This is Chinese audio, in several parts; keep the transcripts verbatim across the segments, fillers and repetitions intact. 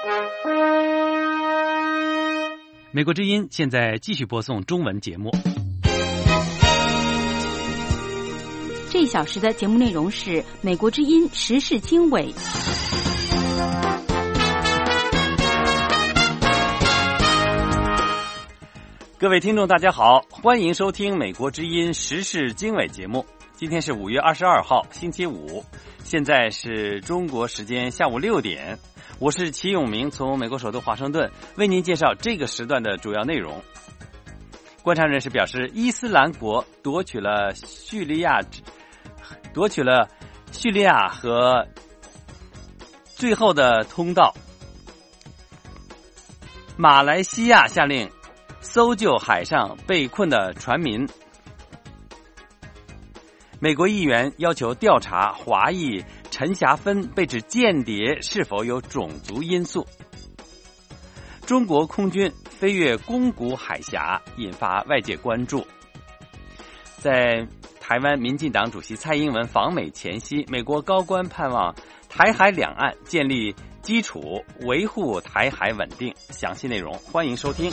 美国之音现在继续播送中文节目。 这一小时的节目内容是美国之音时事经纬。 各位听众大家好，欢迎收听美国之音时事经纬节目。今天是五月二十二号星期五，现在是中国时间下午六点，我是齐永明，从美国首都华盛顿为您介绍这个时段的主要内容。观察人士表示，伊斯兰国夺取了叙利亚夺取了叙利亚和最后的通道。马来西亚下令搜救海上被困的船民。美国议员要求调查华裔陈霞芬被指间谍是否有种族因素。中国空军飞越宫古海峡，引发外界关注。在台湾民进党主席蔡英文访美前夕，美国高官盼望台海两岸建立基础，维护台海稳定。详细内容欢迎收听。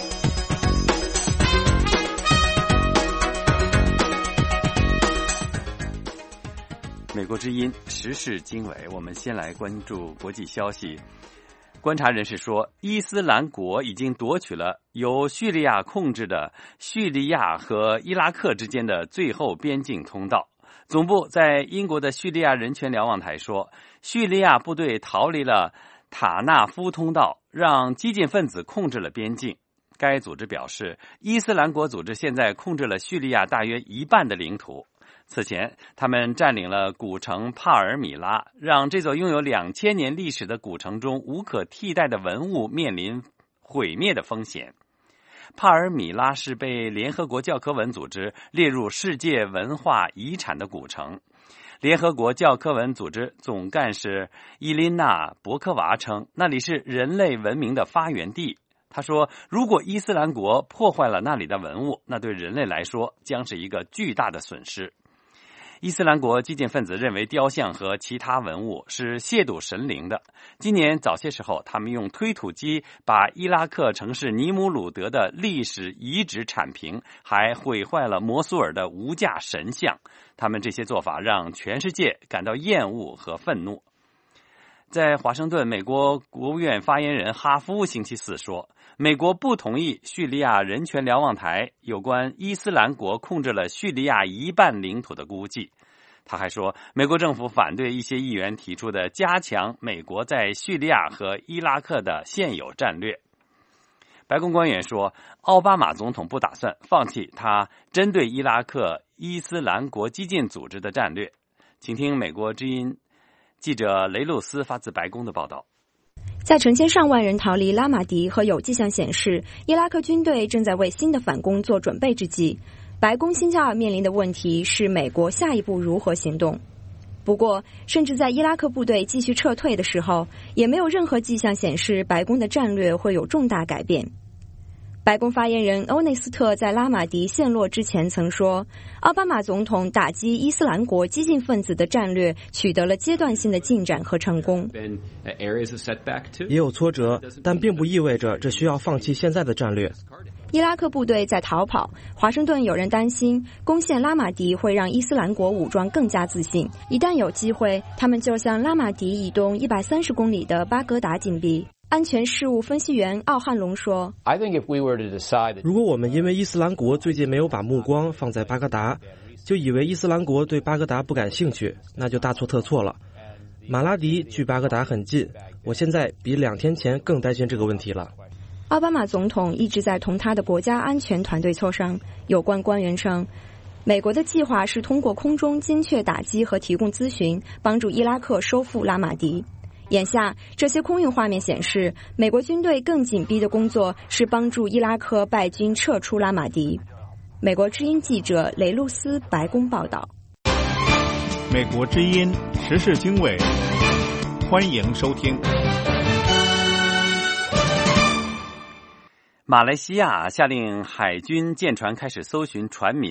美国之音时事经纬，我们先来关注国际消息。观察人士说，伊斯兰国已经夺取了由叙利亚控制的叙利亚和伊拉克之间的最后边境通道。总部在英国的叙利亚人权瞭望台说，叙利亚部队逃离了塔纳夫通道，让激进分子控制了边境。该组织表示，伊斯兰国组织现在控制了叙利亚大约一半的领土。此前，他们占领了古城帕尔米拉，让这座拥有两千年历史的古城中无可替代的文物面临毁灭的风险。帕尔米拉是被联合国教科文组织列入世界文化遗产的古城。联合国教科文组织总干事伊琳娜·博科娃称，那里是人类文明的发源地。他说，如果伊斯兰国破坏了那里的文物，那对人类来说将是一个巨大的损失。伊斯兰国激进分子认为雕像和其他文物是亵渎神灵的。今年早些时候，他们用推土机把伊拉克城市尼姆鲁德的历史遗址铲平，还毁坏了摩苏尔的无价神像。他们这些做法让全世界感到厌恶和愤怒。在华盛顿，美国国务院发言人哈夫星期四说，美国不同意叙利亚人权瞭望台有关伊斯兰国控制了叙利亚一半领土的估计。他还说，美国政府反对一些议员提出的加强美国在叙利亚和伊拉克的现有战略。白宫官员说，奥巴马总统不打算放弃他针对伊拉克伊斯兰国激进组织的战略。请听美国之音记者雷露斯发自白宫的报道。 在成千上万人逃离拉马迪和有迹象显示伊拉克军队正在为新的反攻做准备之际，白宫新加尔面临的问题是美国下一步如何行动。不过，甚至在伊拉克部队继续撤退的时候，也没有任何迹象显示白宫的战略会有重大改变。白宫发言人欧内斯特在拉马迪陷落之前曾说，奥巴马总统打击伊斯兰国激进分子的战略取得了阶段性的进展和成功。 也有挫折，但并不意味着这需要放弃现在的战略。 伊拉克部队在逃跑，华盛顿有人担心攻陷拉马迪会让伊斯兰国武装更加自信，一旦有机会，他们就向拉马迪以东一百三十公里的巴格达紧逼。安全事务分析员奥汉龙说， 如果我们因为伊斯兰国最近没有把目光放在巴格达，就以为伊斯兰国对巴格达不感兴趣，那就大错特错了。马拉迪距巴格达很近，我现在比两天前更担心这个问题了。 奥巴马总统一直在同他的国家安全团队磋商。有关官员称，美国的计划是通过空中精确打击和提供咨询，帮助伊拉克收复拉马迪。眼下，这些空运画面显示，美国军队更紧逼的工作是帮助伊拉克败军撤出拉马迪。美国之音记者雷露斯白宫报道。 美国之音时事经纬，欢迎收听。 马来西亚下令海军舰船开始搜寻船民。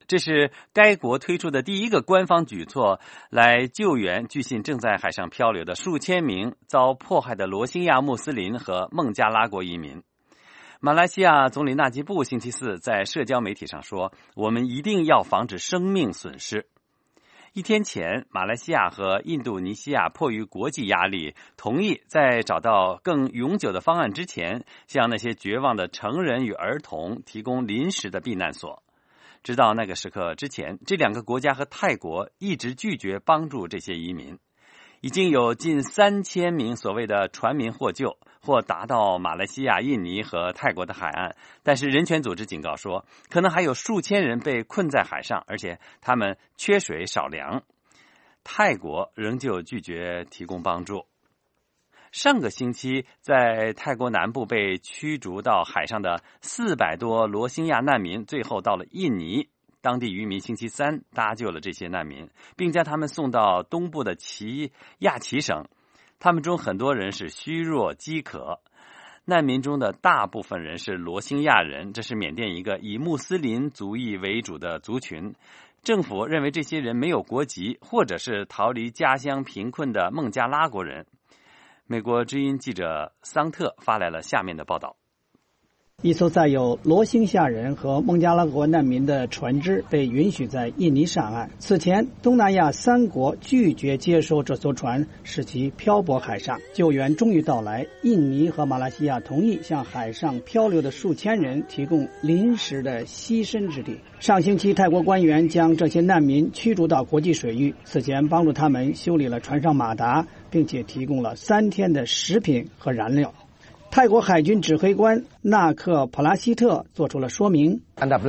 这是该国推出的第一个官方举措，来救援据信正在海上漂流的数千名遭迫害的罗兴亚穆斯林和孟加拉国移民。马来西亚总理纳吉布星期四在社交媒体上说，我们一定要防止生命损失。一天前，马来西亚和印度尼西亚迫于国际压力，同意在找到更永久的方案之前，向那些绝望的成人与儿童提供临时的避难所。直到那个时刻之前，这两个国家和泰国一直拒绝帮助这些移民。已经有近三千名所谓的船民获救，或达到马来西亚、印尼和泰国的海岸，但是人权组织警告说，可能还有数千人被困在海上，而且他们缺水少粮。泰国仍旧拒绝提供帮助。上个星期，在泰国南部被驱逐到海上的四百多罗兴亚难民，最后到了印尼。当地渔民星期三搭救了这些难民，并将他们送到东部的奇亚奇省。他们中很多人是虚弱饥渴。难民中的大部分人是罗兴亚人，这是缅甸一个以穆斯林族裔为主的族群。政府认为这些人没有国籍，或者是逃离家乡贫困的孟加拉国人。美国之音记者桑特发来了下面的报道。 一艘载有罗兴亚人和孟加拉国难民的船只被允许在印尼上岸。此前，东南亚三国拒绝接收这艘船，使其漂泊海上。救援终于到来，印尼和马来西亚同意向海上漂流的数千人提供临时的栖身之地。上星期，泰国官员将这些难民驱逐到国际水域，此前帮助他们修理了船上马达，并且提供了三天的食品和燃料。泰国海军指挥官纳克普拉希特做出了说明。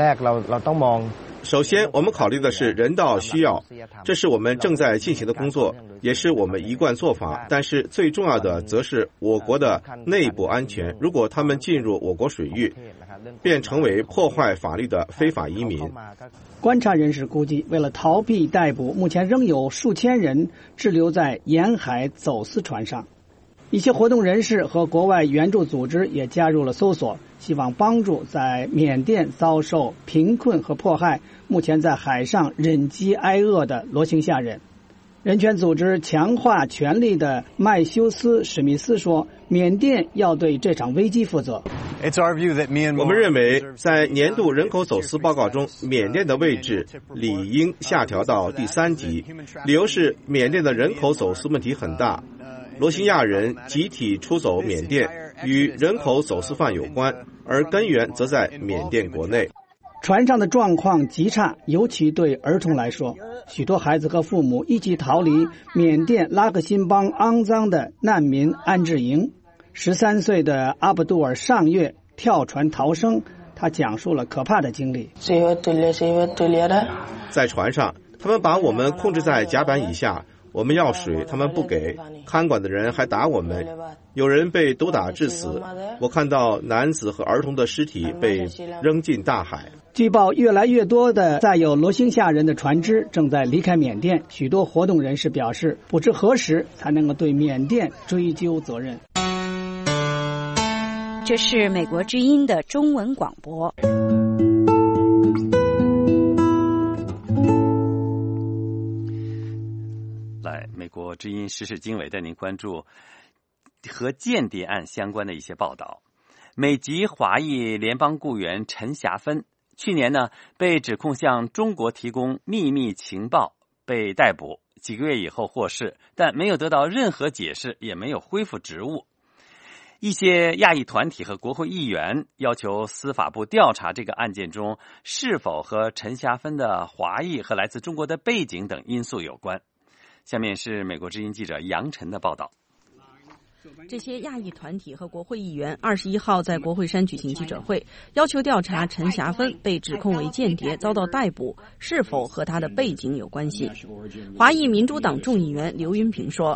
首先，我们考虑的是人道需要，这是我们正在进行的工作，也是我们一贯做法。但是最重要的则是我国的内部安全。如果他们进入我国水域，便成为破坏法律的非法移民。 观察人士估计，为了逃避逮捕，目前仍有数千人滞留在沿海走私船上。一些活动人士和国外援助组织也加入了搜索，希望帮助在缅甸遭受贫困和迫害、目前在海上忍饥挨饿的罗兴亚人。人权组织强化权力的麦修斯·史密斯说，缅甸要对这场危机负责。 我们认为，在年度人口走私报告中，缅甸的位置理应下调到第三级，理由是缅甸的人口走私问题很大。罗兴亚人集体出走缅甸与人口走私犯有关，而根源则在缅甸国内。 船上的状况极差，尤其对儿童来说，许多孩子和父母一起逃离缅甸拉克辛邦肮脏的难民安置营。十三岁的阿卜杜尔上月跳船逃生，他讲述了可怕的经历。 在船上，他们把我们控制在甲板以下，我们要水，他们不给，看管的人还打我们，有人被毒打致死。我看到男子和儿童的尸体被扔进大海。 据报，越来越多的载有罗兴亚人的船只正在离开缅甸。许多活动人士表示，不知何时才能够对缅甸追究责任。 这是美国之音的中文广播。 来，美国之音时事经纬带您关注和间谍案相关的一些报道。美籍华裔联邦雇员陈霞芬去年呢被指控向中国提供秘密情报，被逮捕，几个月以后获释，但没有得到任何解释，也没有恢复职务。一些亚裔团体和国会议员要求司法部调查这个案件中是否和陈霞芬的华裔和来自中国的背景等因素有关。下面是美国之音记者杨晨的报道。 这些亚裔团体和国会议员二十一号在国会山举行记者会，要求调查陈霞芬被指控为间谍遭到逮捕是否和他的背景有关系。华裔民主党众议员刘云平说，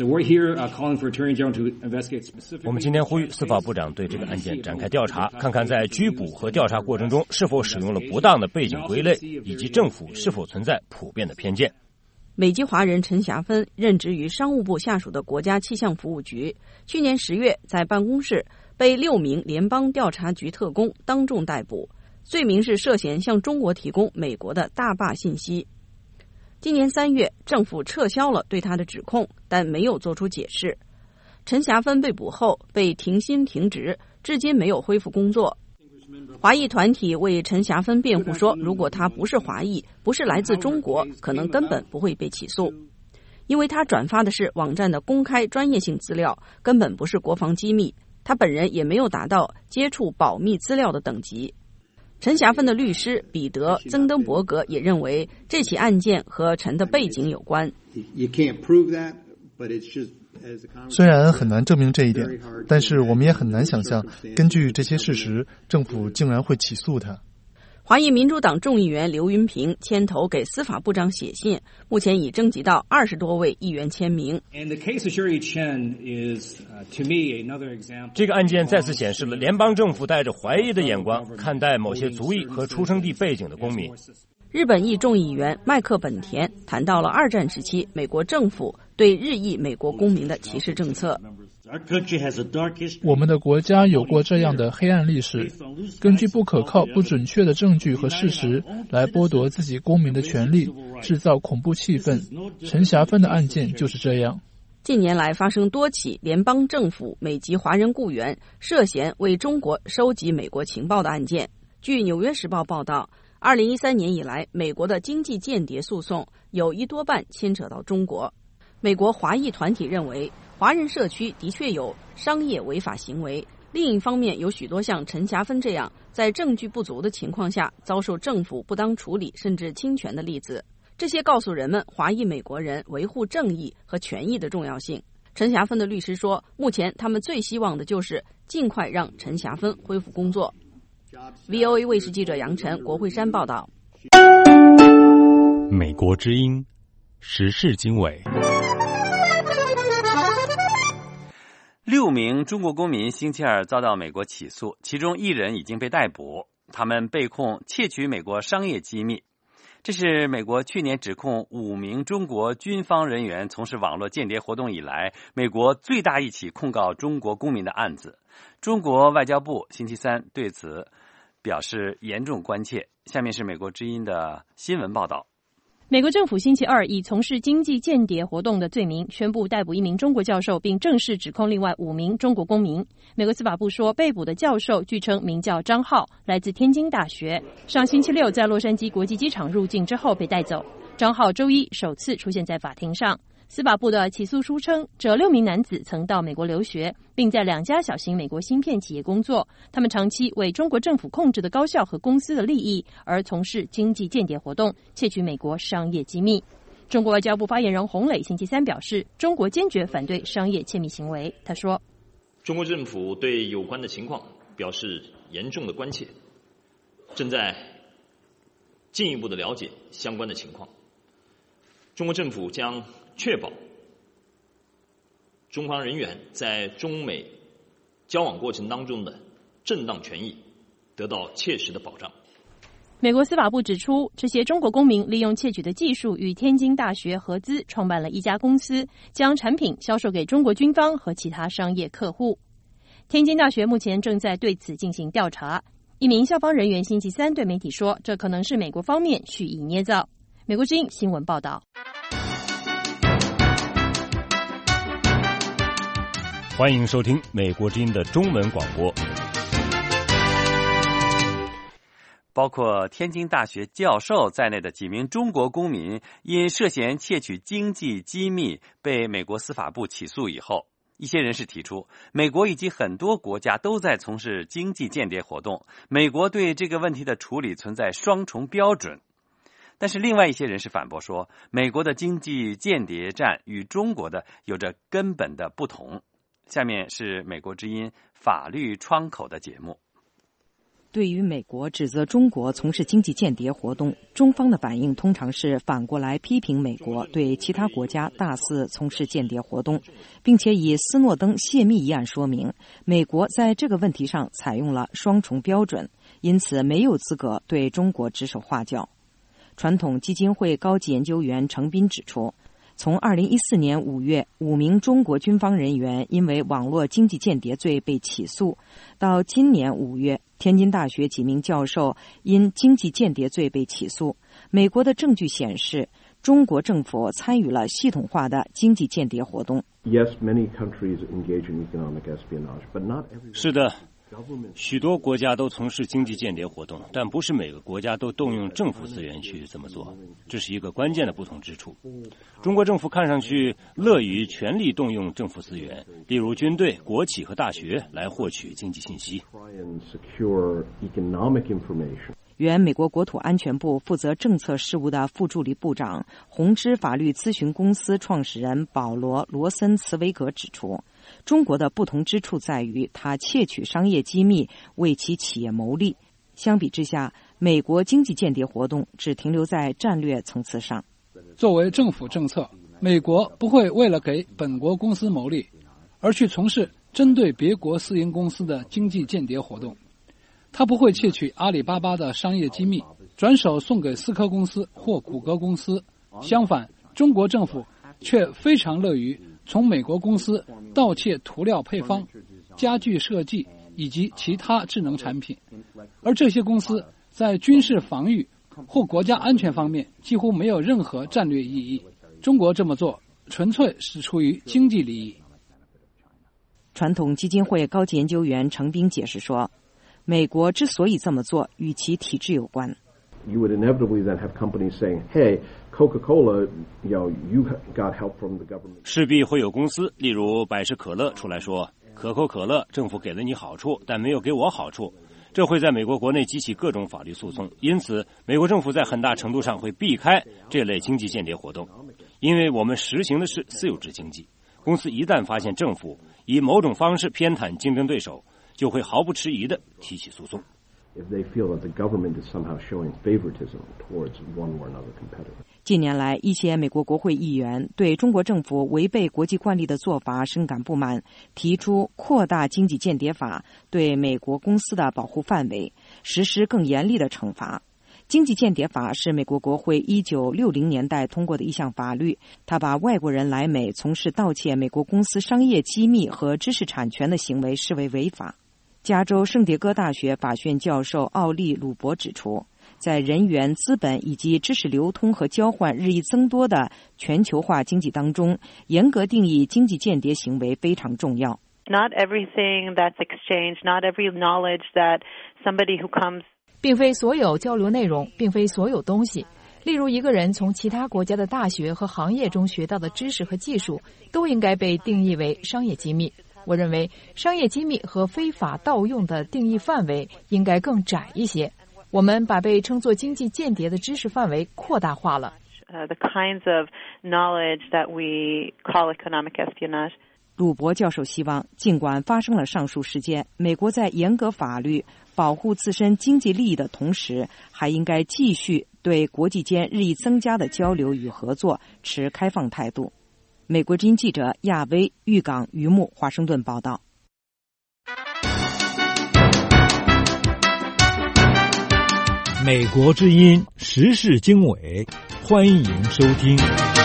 我们今天呼吁司法部长对这个案件展开调查，看看在拘捕和调查过程中是否使用了不当的背景归类，以及政府是否存在普遍的偏见。 美籍华人陈霞芬任职于商务部下属的国家气象服务局，去年十月在办公室被六名联邦调查局特工当众逮捕。 罪名是涉嫌向中国提供美国的大坝信息。今年三月，政府撤销了对他的指控，但没有做出解释。陈霞芬被捕后被停薪停职，至今没有恢复工作。华裔团体为陈霞芬辩护说，如果他不是华裔，不是来自中国，可能根本不会被起诉，因为他转发的是网站的公开专业性资料，根本不是国防机密，他本人也没有达到接触保密资料的等级。陈霞芬的律师彼得·曾登伯格也认为，这起案件和陈的背景有关。 虽然很难证明这一点，但是我们也很难想象，根据这些事实，政府竟然会起诉他。 华裔民主党众议员刘云平牵头给司法部长写信，目前已征集到二十多位议员签名。 这个案件再次显示了联邦政府带着怀疑的眼光看待某些族裔和出生地背景的公民。 日本裔众议员麦克本田谈到了二战时期美国政府对日裔美国公民的歧视政策。 我们的国家有过这样的黑暗历史，根据不可靠、不准确的证据和事实来剥夺自己公民的权利，制造恐怖气氛。陈霞芬的案件就是这样。 近年来发生多起联邦政府美籍华人雇员涉嫌为中国收集美国情报的案件。据《纽约时报》报道，二零一三年以来，美国的经济间谍诉讼有一多半牵扯到中国。美国华裔团体认为，华人社区的确有商业违法行为，另一方面有许多像陈霞芬这样在证据不足的情况下遭受政府不当处理甚至侵权的例子。这些告诉人们华裔美国人维护正义和权益的重要性。陈霞芬的律师说，目前他们最希望的就是尽快让陈霞芬恢复工作。V O A 卫视记者杨晨、国会山报道。 美国之音时事经纬。六名中国公民星期二遭到美国起诉，其中一人已经被逮捕，他们被控窃取美国商业机密。这是美国去年指控五名中国军方人员从事网络间谍活动以来，美国最大一起控告中国公民的案子。中国外交部星期三对此表示严重关切。下面是美国之音的新闻报道。 美国政府星期二以从事经济间谍活动的罪名宣布逮捕一名中国教授，并正式指控另外五名中国公民。美国司法部说，被捕的教授据称名叫张浩，来自天津大学，上星期六在洛杉矶国际机场入境之后被带走。张浩周一首次出现在法庭上。司法部的起诉书称，这六名男子曾到美国留学，并在两家小型美国芯片企业工作。他们长期为中国政府控制的高校和公司的利益而从事经济间谍活动，窃取美国商业机密。中国外交部发言人洪磊星期三表示，中国坚决反对商业窃密行为。他说， 中国政府对有关的情况表示严重的关切，正在进一步的了解相关的情况。中国政府将确保中方人员在中美交往过程当中的正当权益得到切实的保障。 美国司法部指出，这些中国公民利用窃取的技术与天津大学合资创办了一家公司，将产品销售给中国军方和其他商业客户。天津大学目前正在对此进行调查。一名校方人员星期三对媒体说，这可能是美国方面蓄意捏造。美国之音新闻报道。 欢迎收听美国之音的中文广播。 包括天津大学教授在内的几名中国公民因涉嫌窃取经济机密被美国司法部起诉以后，一些人士提出，美国以及很多国家都在从事经济间谍活动，美国对这个问题的处理存在双重标准。但是另外一些人士反驳说，美国的经济间谍战与中国的有着根本的不同。下面是美国之音法律窗口的节目。 对于美国指责中国从事经济间谍活动，中方的反应通常是反过来批评美国对其他国家大肆从事间谍活动，并且以斯诺登泄密一案说明，美国在这个问题上采用了双重标准，因此没有资格对中国指手画脚。传统基金会高级研究员程斌指出， 从二零一四年五月，五名中国军方人员因为网络经济间谍罪被起诉，到今年五月，天津大学几名教授因经济间谍罪被起诉。美国的证据显示，中国政府参与了系统化的经济间谍活动。 是的，许多国家都从事经济间谍活动，但不是每个国家都动用政府资源去这么做，这是一个关键的不同之处。中国政府看上去乐于全力动用政府资源，例如军队、国企和大学来获取经济信息。 原美国国土安全部负责政策事务的副助理部长、宏知法律咨询公司创始人保罗·罗森茨维格指出，中国的不同之处在于他窃取商业机密为其企业谋利。相比之下，美国经济间谍活动只停留在战略层次上。 作为政府政策，美国不会为了给本国公司谋利，而去从事针对别国私营公司的经济间谍活动。他不会窃取阿里巴巴的商业机密，转手送给思科公司或谷歌公司。相反，中国政府却非常乐于从美国公司盗窃涂料配方、家具设计以及其他智能产品，而这些公司在军事防御或国家安全方面几乎没有任何战略意义。中国这么做纯粹是出于经济利益。 传统基金会高级研究员程斌解释说，美国之所以这么做与其体制有关。 You would inevitably then have companies saying, hey, Coca-Cola, you know, you got help from the government. 势必会有公司，例如百事可乐出来说，可口可乐政府给了你好处，但没有给我好处。这会在美国国内激起各种法律诉讼，因此美国政府在很大程度上会避开这类经济间谍活动，因为我们实行的是私有制经济。公司一旦发现政府以某种方式偏袒竞争对手，就会毫不迟疑地提起诉讼。 近年来，一些美国国会议员对中国政府违背国际惯例的做法深感不满，提出扩大经济间谍法对美国公司的保护范围，实施更严厉的惩罚。经济间谍法是美国国会一九六零年代通过的一项法律，它把外国人来美从事盗窃美国公司商业机密和知识产权的行为视为违法。加州圣迭戈大学法学教授奥利·鲁伯指出，在人员、资本以及知识流通和交换日益增多的全球化经济当中，严格定义经济间谍行为非常重要。 Not everything that's exchanged, not every knowledge that somebody who comes 并非所有交流内容，并非所有东西。例如，一个人从其他国家的大学和行业中学到的知识和技术，都应该被定义为商业机密。我认为，商业机密和非法盗用的定义范围应该更窄一些。我们把被称作经济间谍的知识范围扩大化了。 Uh, the kinds of knowledge that we call economic espionage. 鲁伯教授希望，尽管发生了上述事件，美国在严格法律保护自身经济利益的同时，还应该继续对国际间日益增加的交流与合作持开放态度。美国之音记者亚威、玉港、于木华盛顿报道。 美国之音时事经纬，欢迎收听。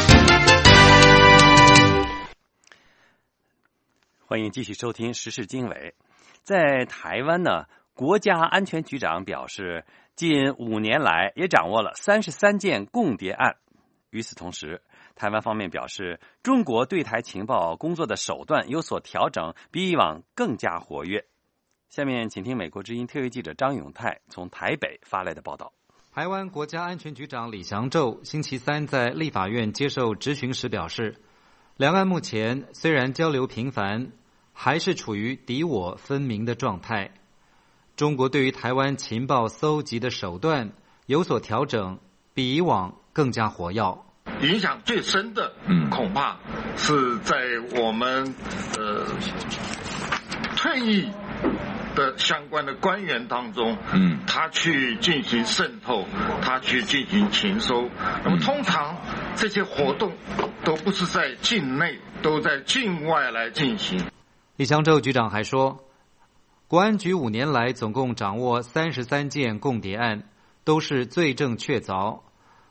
欢迎继续收听时事经纬。在台湾呢，国家安全局长表示，近五年来也掌握了三十三件共谍案。与此同时，台湾方面表示，中国对台情报工作的手段有所调整，比以往更加活跃。下面请听美国之音特约记者张永泰从台北发来的报道。 台湾国家安全局长李祥宙星期三在立法院接受质询时表示，两岸目前虽然交流频繁，还是处于敌我分明的状态。中国对于台湾情报搜集的手段有所调整，比以往更加活跃。 影响最深的，嗯，恐怕是在我们呃退役的相关的官员当中，嗯，他去进行渗透，他去进行情搜。那么通常这些活动都不是在境内，都在境外来进行。 李祥宙局长还说，国安局五年来总共掌握三十三件共谍案，都是罪证确凿。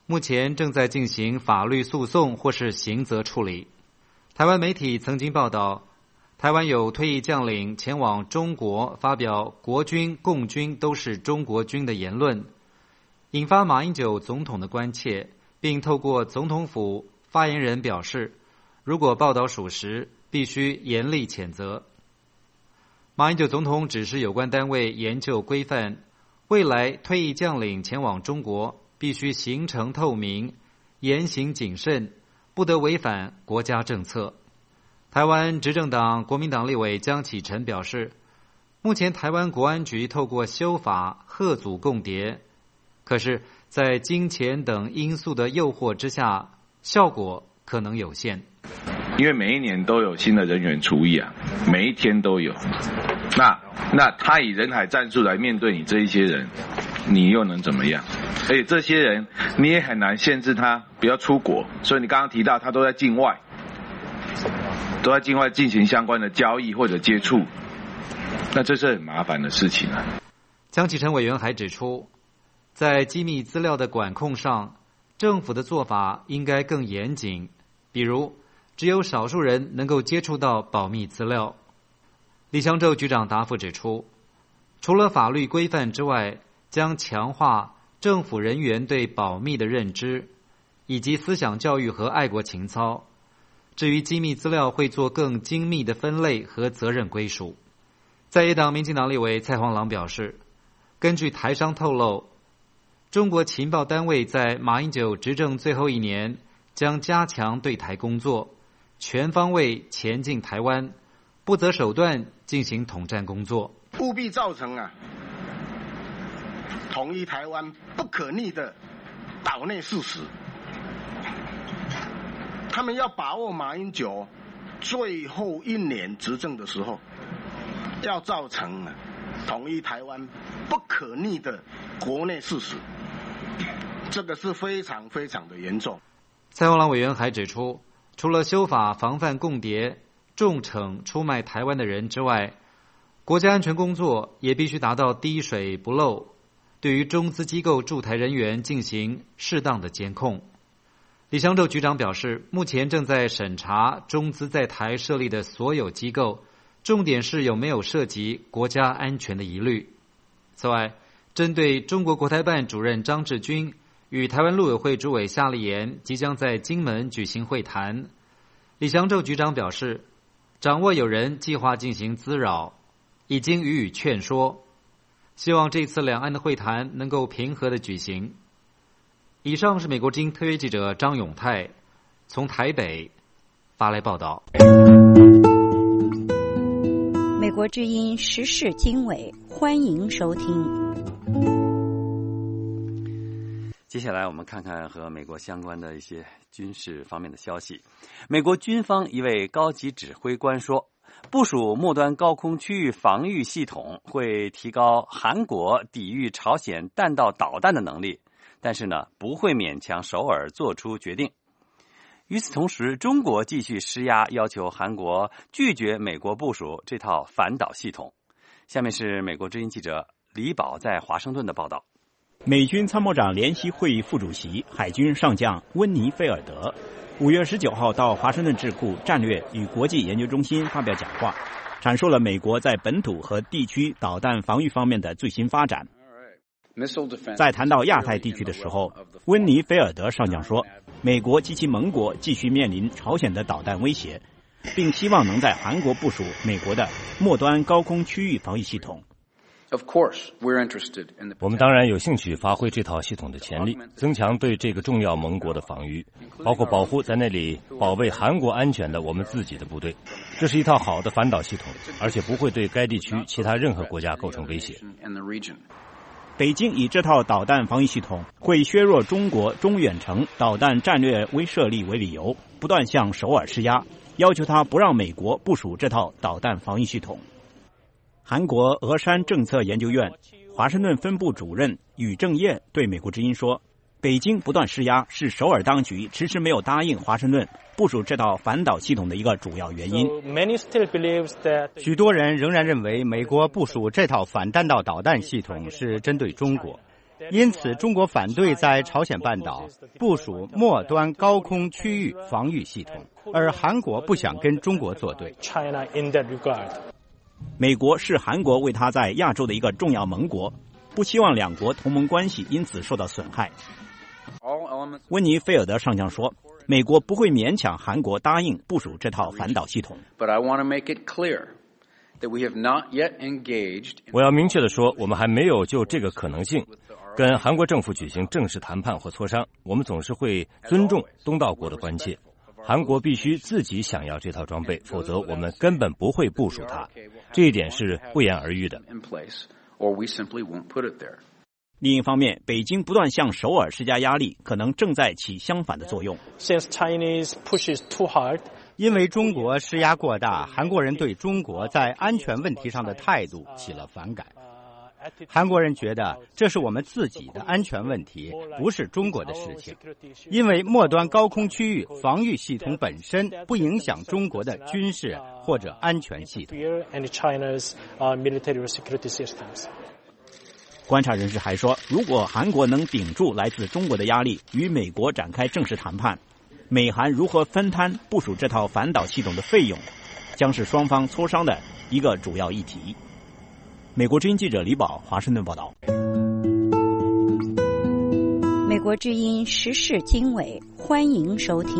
目前正在进行法律诉讼或是刑责处理。台湾媒体曾经报道，台湾有退役将领前往中国发表国军、共军都是中国军的言论，引发马英九总统的关切，并透过总统府发言人表示，如果报道属实，必须严厉谴责。马英九总统指示有关单位研究规范，未来退役将领前往中国必须行程透明，言行谨慎，不得违反国家政策。台湾执政党国民党立委江启臣表示，目前台湾国安局透过修法吓阻共谍，可是在金钱等因素的诱惑之下，效果可能有限。 因为每一年都有新的人员除役啊，每一天都有。那那他以人海战术来面对你这一些人，你又能怎么样？而且这些人你也很难限制他不要出国，所以你刚刚提到他都在境外，都在境外进行相关的交易或者接触，那这是很麻烦的事情啊。 江启臣委员还指出，在机密资料的管控上，政府的做法应该更严谨，比如只有少数人能够接触到保密资料。李祥宙局长答复指出，除了法律规范之外，将强化政府人员对保密的认知，以及思想教育和爱国情操。至于机密资料，会做更精密的分类和责任归属。在野党民进党立委蔡黄朗表示，根据台商透露，中国情报单位在马英九执政最后一年将加强对台工作，全方位前进台湾，不择手段进行统战工作， 务必造成啊统一台湾不可逆的岛内事实。他们要把握马英九最后一年执政的时候，要造成啊统一台湾不可逆的国内事实，这个是非常非常的严重。 蔡黄朗委员还指出，除了修法防范共谍、重惩出卖台湾的人之外，国家安全工作也必须达到滴水不漏，对于中资机构驻台人员进行适当的监控。李祥宙局长表示，目前正在审查中资在台设立的所有机构，重点是有没有涉及国家安全的疑虑。此外，针对中国国台办主任张志军与台湾陆委会主委夏立言即将在金门举行会谈，李祥宙局长表示，掌握有人计划进行滋扰，已经予以劝说，希望这次两岸的会谈能够平和的举行。以上是美国之音特约记者张永泰从台北发来报道。 美国之音时事经纬，欢迎收听。 接下来我们看看和美国相关的一些军事方面的消息。美国军方一位高级指挥官说，部署末端高空区域防御系统会提高韩国抵御朝鲜弹道导弹的能力，但是呢，不会勉强首尔做出决定。与此同时，中国继续施压，要求韩国拒绝美国部署这套反导系统。下面是美国之音记者李宝在华盛顿的报道。 美军参谋长联席会议副主席海军上将温尼菲尔德五月十九号到华盛顿智库战略与国际研究中心发表讲话，阐述了美国在本土和地区导弹防御方面的最新发展。在谈到亚太地区的时候，温尼菲尔德上将说，美国及其盟国继续面临朝鲜的导弹威胁，并希望能在韩国部署美国的末端高空区域防御系统。 我们当然有兴趣发挥这套系统的潜力，增强对这个重要盟国的防御，包括保护在那里保卫韩国安全的我们自己的部队。这是一套好的反导系统，而且不会对该地区其他任何国家构成威胁。 北京以这套导弹防御系统会削弱中国中远程导弹战略威慑力为理由，不断向首尔施压，要求他不让美国部署这套导弹防御系统。韩国峨山政策研究院华盛顿分部主任宇正彦对美国之音说，北京不断施压是首尔当局迟迟没有答应华盛顿部署这套反导系统的一个主要原因。 许多人仍然认为美国部署这套反弹道导弹系统是针对中国， 因此中国反对在朝鲜半岛部署末端高空区域防御系统，而韩国不想跟中国作对。 美国视韩国为他在亚洲的一个重要盟国，不希望两国同盟关系因此受到损害。温尼菲尔德上将说，美国不会勉强韩国答应部署这套反导系统。 我要明确地说，我们还没有就这个可能性跟韩国政府举行正式谈判或磋商。我们总是会尊重东道国的关切，韩国必须自己想要这套装备，否则我们根本不会部署它。这一点是不言而喻的。 另一方面，北京不断向首尔施加压力，可能正在起相反的作用。 因为中国施压过大，韩国人对中国在安全问题上的态度起了反感。韩国人觉得这是我们自己的安全问题，不是中国的事情。因为末端高空区域防御系统本身不影响中国的军事或者安全系统。 观察人士还说，如果韩国能顶住来自中国的压力，与美国展开正式谈判，美韩如何分摊部署这套反导系统的费用，将是双方磋商的一个主要议题。美国之音记者李宝华盛顿报道。 美国之音时事经纬，欢迎收听。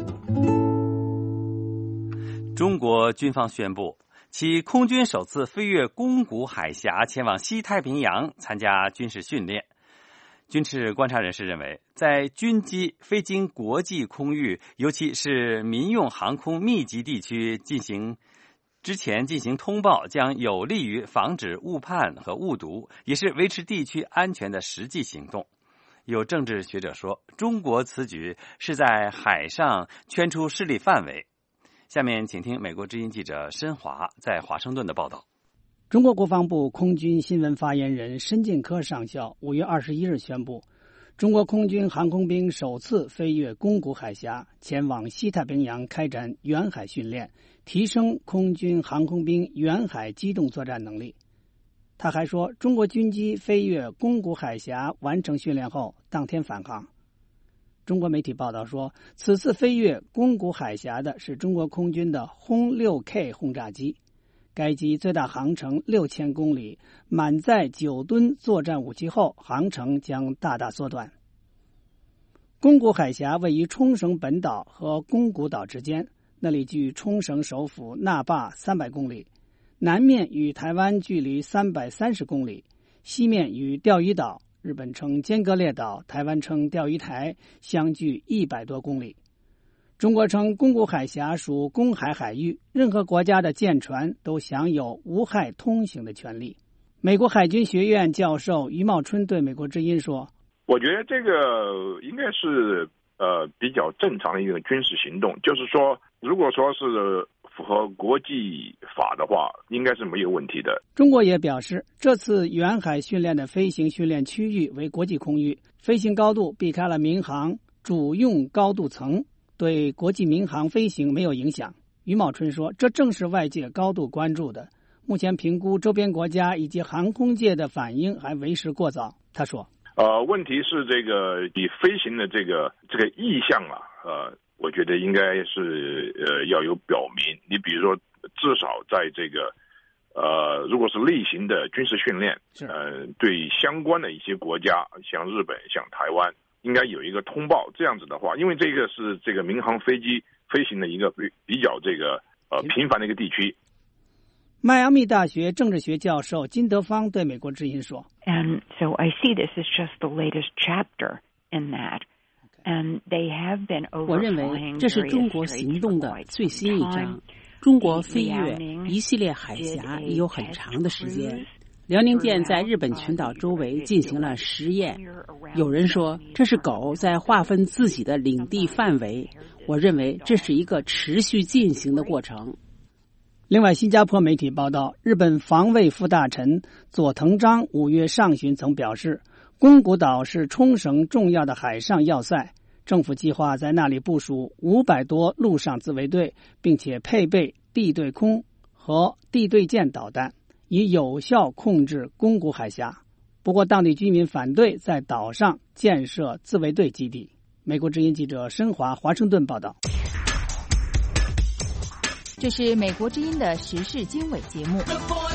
中国军方宣布，其空军首次飞越宫古海峡前往西太平洋参加军事训练。军事观察人士认为，在军机飞经国际空域，尤其是民用航空密集地区进行之前进行通报，将有利于防止误判和误读，也是维持地区安全的实际行动。有政治学者说，中国此举是在海上圈出势力范围。下面请听美国之音记者申华在华盛顿的报道。 中国国防部空军新闻发言人申进科上校五月二十一日宣布，中国空军航空兵首次飞越宫古海峡，前往西太平洋开展远海训练，提升空军航空兵远海机动作战能力。他还说，中国军机飞越宫古海峡完成训练后，当天返航。中国媒体报道说，此次飞越宫古海峡的是中国空军的轰 六 K 轰炸机，该机最大航程六千公里，满载九吨作战武器后，航程将大大缩短。宫古海峡位于冲绳本岛和宫古岛之间，那里距冲绳首府那霸三百公里，南面与台湾距离三百三十公里，西面与钓鱼岛，日本称尖阁列岛，台湾称钓鱼台，相距一百多公里。中国称宫古海峡属公海海域，任何国家的舰船都享有无害通行的权利。美国海军学院教授于茂春对美国之音说， 我觉得这个应该是呃比较正常的一个军事行动，就是说如果说是符合国际法的话，应该是没有问题的。 中国也表示，这次远海训练的飞行训练区域为国际空域，飞行高度避开了民航主用高度层，对国际民航飞行没有影响。于茂春说，这正是外界高度关注的，目前评估周边国家以及航空界的反应还为时过早。他说， 呃，问题是这个你飞行的这个这个意向啊，呃，我觉得应该是呃要有表明。你比如说，至少在这个呃，如果是例行的军事训练，呃，对相关的一些国家，像日本、像台湾，应该有一个通报。这样子的话，因为这个是这个民航飞机飞行的一个比比较这个呃频繁的一个地区。 迈阿密大学政治学教授金德芳对美国之音说 And so I see this as just the latest chapter in that. And they have been 我认为这是中国行动的最新一章。中国飞越一系列海峡已有很长的时间。辽宁舰在日本群岛周围进行了实验。有人说这是狗在划分自己的领地范围。我认为这是一个持续进行的过程。 另外，新加坡媒体报道，日本防卫副大臣佐藤章五月上旬曾表示，宫古岛是冲绳重要的海上要塞，政府计划在那里部署五百多陆上自卫队，并且配备地对空和地对舰导弹，以有效控制宫古海峡。不不过当地居民反对在岛上建设自卫队基地。美国之音记者申华华盛顿报道。 这是美国之音的时事经纬节目。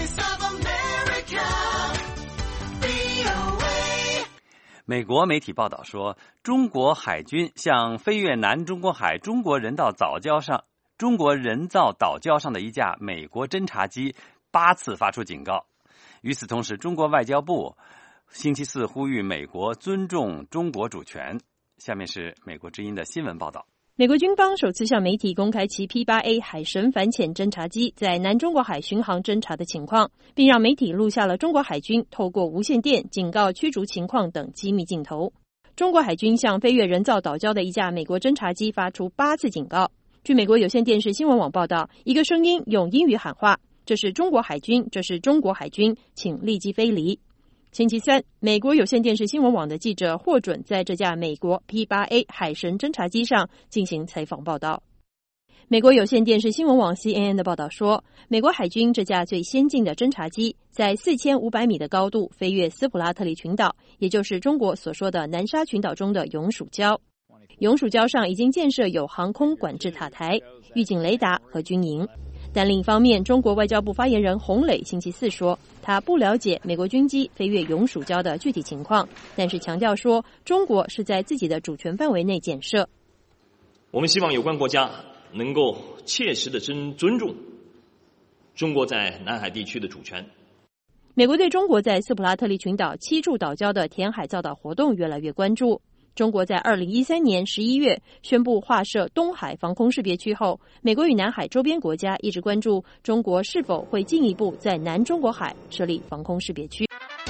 美国媒体报道说，中国海军向飞越南中国海中国人道岛礁上中国人造岛礁上的一架美国侦察机八次发出警告。与此同时，中国外交部星期四呼吁美国尊重中国主权。下面是美国之音的新闻报道。 美国军方首次向媒体公开其 P 八 A 海神反潜侦察机在南中国海巡航侦察的情况，并让媒体录下了中国海军透过无线电警告驱逐情况等机密镜头。中国海军向飞越人造岛礁的一架美国侦察机发出八次警告。据美国有线电视新闻网报道，一个声音用英语喊话：“这是中国海军，这是中国海军，请立即飞离。”星期三，美国有线电视新闻网的记者获准在这架美国 P 八 A 海神侦察机上进行采访报道。美国有线电视新闻网 C N N 的报道说，美国海军这架最先进的侦察机在四千五百米的高度飞越斯普拉特里群岛，也就是中国所说的南沙群岛中的永暑礁。永暑礁上已经建设有航空管制塔台、预警雷达和军营。但另一方面，中国外交部发言人洪磊星期四说，他不了解美国军机飞越永暑礁的具体情况，但是强调说，中国是在自己的主权范围内建设。 我们希望有关国家能够切实的尊尊重中国在南海地区的主权。 美国对中国在斯普拉特利群岛七处岛礁的填海造岛活动越来越关注。中国在二零一三年十一月宣布划设东海防空识别区后，美国与南海周边国家一直关注中国是否会进一步在南中国海设立防空识别区。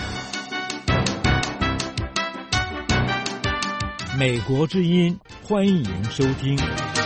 美国之音，欢迎收听。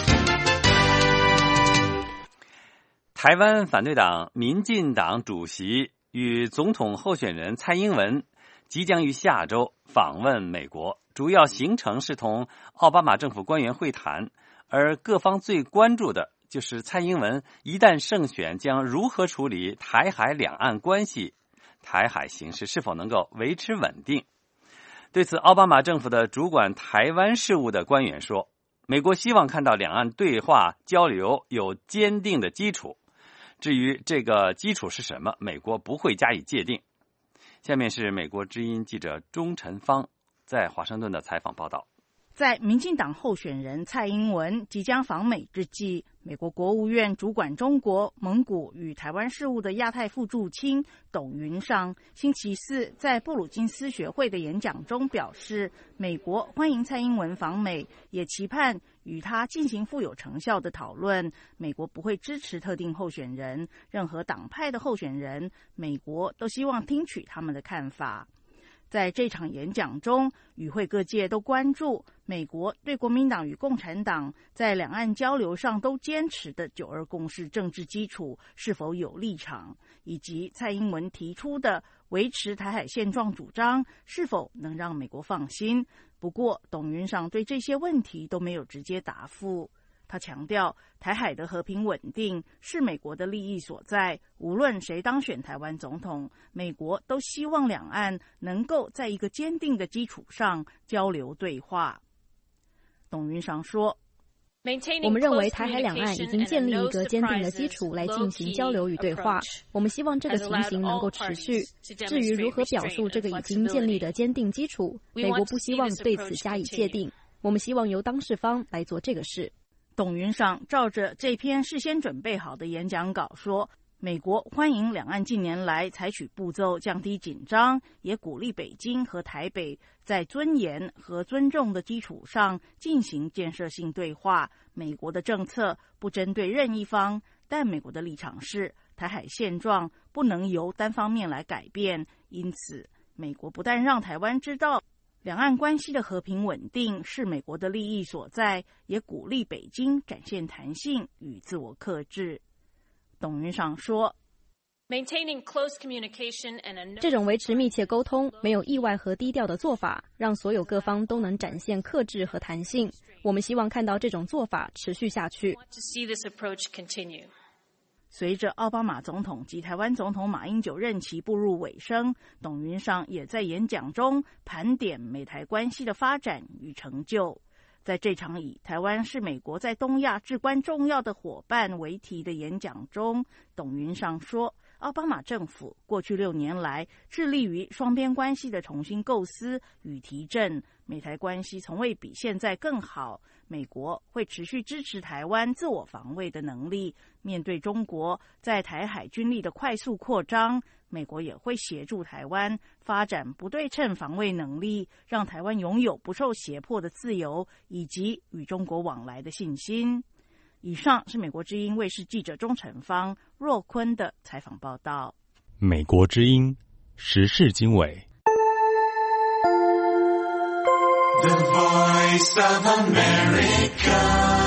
台湾反对党民进党主席与总统候选人蔡英文即将于下周访问美国，主要行程是同奥巴马政府官员会谈，而各方最关注的就是蔡英文一旦胜选将如何处理台海两岸关系，台海形势是否能够维持稳定。对此，奥巴马政府的主管台湾事务的官员说，美国希望看到两岸对话交流有坚定的基础，至于这个基础是什么，美国不会加以界定。下面是美国之音记者钟晨芳在华盛顿的采访报道。 在民进党候选人蔡英文即将访美之际，美国国务院主管中国、蒙古与台湾事务的亚太副驻青董云尚星期四在布鲁金斯学会的演讲中表示，美国欢迎蔡英文访美，也期盼与他进行富有成效的讨论。美国不会支持特定候选人，任何党派的候选人，美国都希望听取他们的看法。在这场演讲中，与会各界都关注美国对国民党与共产党在两岸交流上都坚持的九二共识政治基础是否有立场，以及蔡英文提出的维持台海现状主张是否能让美国放心。不过，董云尚对这些问题都没有直接答复。他强调，台海的和平稳定是美国的利益所在，无论谁当选台湾总统，美国都希望两岸能够在一个坚定的基础上交流对话。董云尚说， 我们认为台海两岸已经建立一个坚定的基础来进行交流与对话，我们希望这个情形能够持续。至于如何表述这个已经建立的坚定基础，美国不希望对此加以界定，我们希望由当事方来做这个事。 董云尚照着这篇事先准备好的演讲稿说，美国欢迎两岸近年来采取步骤降低紧张，也鼓励北京和台北在尊严和尊重的基础上进行建设性对话。美国的政策不针对任一方，但美国的立场是台海现状不能由单方面来改变，因此美国不但让台湾知道两岸关系的和平稳定是美国的利益所在，也鼓励北京展现弹性与自我克制。董云尚说， 这种维持密切沟通、没有意外和低调的做法，让所有各方都能展现克制和弹性。我们希望看到这种做法持续下去。 随着奥巴马总统及台湾总统马英九任期步入尾声，董云尚也在演讲中盘点美台关系的发展与成就。在这场以台湾是美国在东亚至关重要的伙伴为题的演讲中，董云尚说，奥巴马政府过去六年来致力于双边关系的重新构思与提振，美台关系从未比现在更好。美国会持续支持台湾自我防卫的能力，面对中国在台海军力的快速扩张，美国也会协助台湾发展不对称防卫能力，让台湾拥有不受胁迫的自由以及与中国往来的信心。以上是美国之音卫视记者钟成芳、若坤的采访报道。 美国之音时事经纬。 The Voice of America。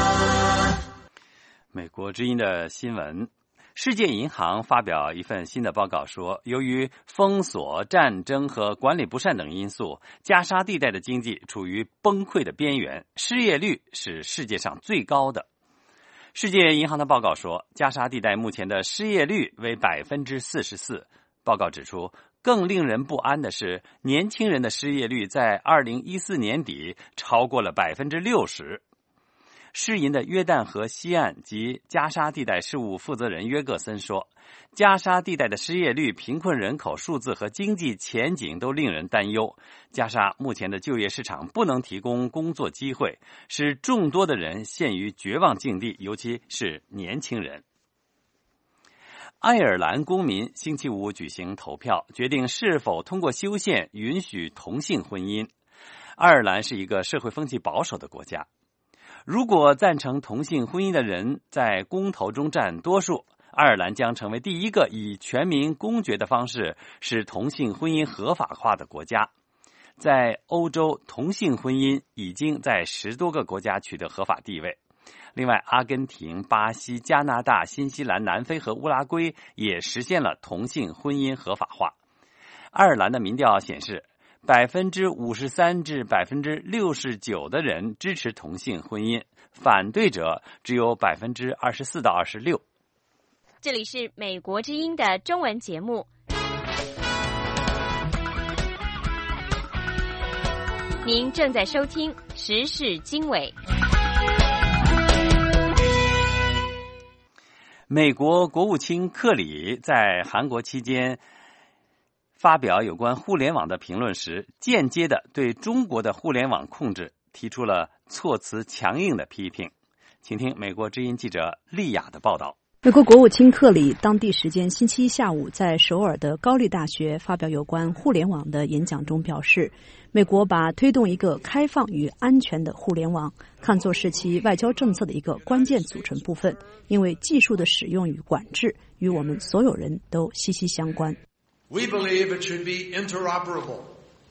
美国之音的新闻，世界银行发表一份新的报告说，由于封锁、战争和管理不善等因素，加沙地带的经济处于崩溃的边缘，失业率是世界上最高的。世界银行的报告说，加沙地带目前的失业率为 百分之四十四。 报告指出，更令人不安的是，年轻人的失业率在二零一四年底超过了 百分之六十。 世银的约旦河西岸及加沙地带事务负责人约各森说，加沙地带的失业率、贫困人口数字和经济前景都令人担忧。加沙目前的就业市场不能提供工作机会，使众多的人陷于绝望境地，尤其是年轻人。爱尔兰公民星期五举行投票，决定是否通过修宪允许同性婚姻。爱尔兰是一个社会风气保守的国家，如果赞成同性婚姻的人在公投中占多数，爱尔兰将成为第一个以全民公决的方式使同性婚姻合法化的国家。在欧洲，同性婚姻已经在十多个国家取得合法地位。另外，阿根廷、巴西、加拿大、新西兰、南非和乌拉圭也实现了同性婚姻合法化。爱尔兰的民调显示， 百分之五十三 至 百分之六十九 的人支持同性婚姻，反对者只有 百分之二十四 到二十六。 这里是美国之音的中文节目，您正在收听时事经纬。 美国国务卿克里在韩国期间发表有关互联网的评论时，间接的对中国的互联网控制提出了措辞强硬的批评。请听美国之音记者丽雅的报道。 美国国务卿克里当地时间星期一下午在首尔的高丽大学发表有关互联网的演讲中表示，美国把推动一个开放与安全的互联网看作是其外交政策的一个关键组成部分，因为技术的使用与管制与我们所有人都息息相关。 We believe it should be interoperable,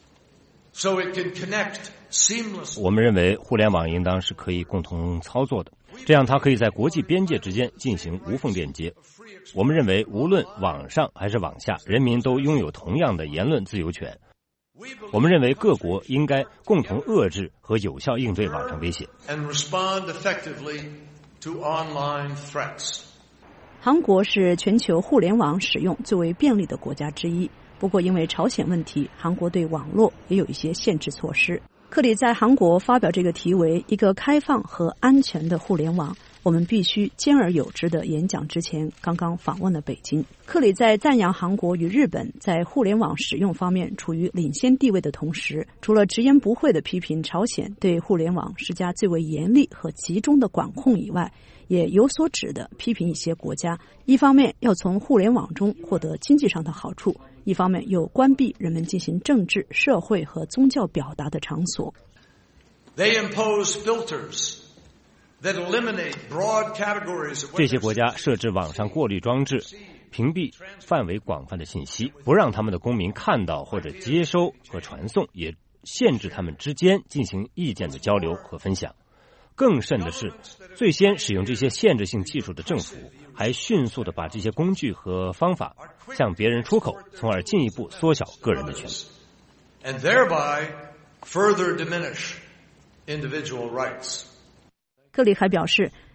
so it can connect seamlessly. 我们认为互联网应当是可以共同操作的，这样它可以在国际边界之间进行无缝链接。我们认为无论网上还是网下，人民都拥有同样的言论自由权。我们认为各国应该共同遏制和有效应对网上威胁。 And respond effectively to online threats. 韩国是全球互联网使用最为便利的国家之一，不过因为朝鲜问题，韩国对网络也有一些限制措施。克里在韩国发表这个题为一个开放和安全的互联网，我们必须兼而有之的演讲之前刚刚访问了北京。克里在赞扬韩国与日本在互联网使用方面处于领先地位的同时，除了直言不讳的批评朝鲜对互联网施加最为严厉和集中的管控以外，也有所指的批评一些国家，一方面要从互联网中获得经济上的好处，一方面又关闭人们进行政治、社会和宗教表达的场所。 They impose filters that eliminate broad categories of 这些国家设置网上过滤装置，屏蔽范围广泛的信息，不让他们的公民看到或者接收和传送，也限制他们之间进行意见的交流和分享。更甚的是，最先使用这些限制性技术的政府还迅速地把这些工具和方法向别人出口，从而进一步缩小个人的权利。 And thereby further diminish individual rights. 克里还表示，